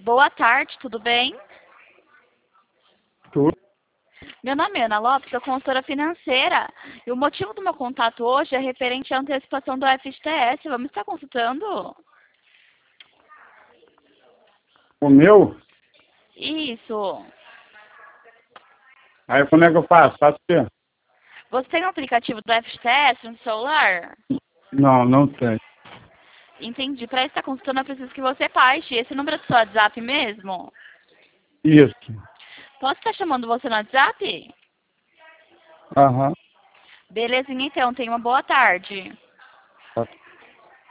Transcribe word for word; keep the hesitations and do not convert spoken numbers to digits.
Boa tarde, tudo bem? Tudo. Meu nome é Ana Lopes, sou consultora financeira. E o motivo do meu contato hoje é referente à antecipação do F G T S. Vamos estar consultando? O meu? Isso. Aí como é que eu faço? Faço o quê? Você tem um aplicativo do F G T S no celular? Não, não tem. Entendi. Para estar consultando, eu preciso que você baixe. Esse número é do seu WhatsApp mesmo? Isso. Posso estar chamando você no WhatsApp? Aham. Belezinha, então. Tenha uma boa tarde. Tá.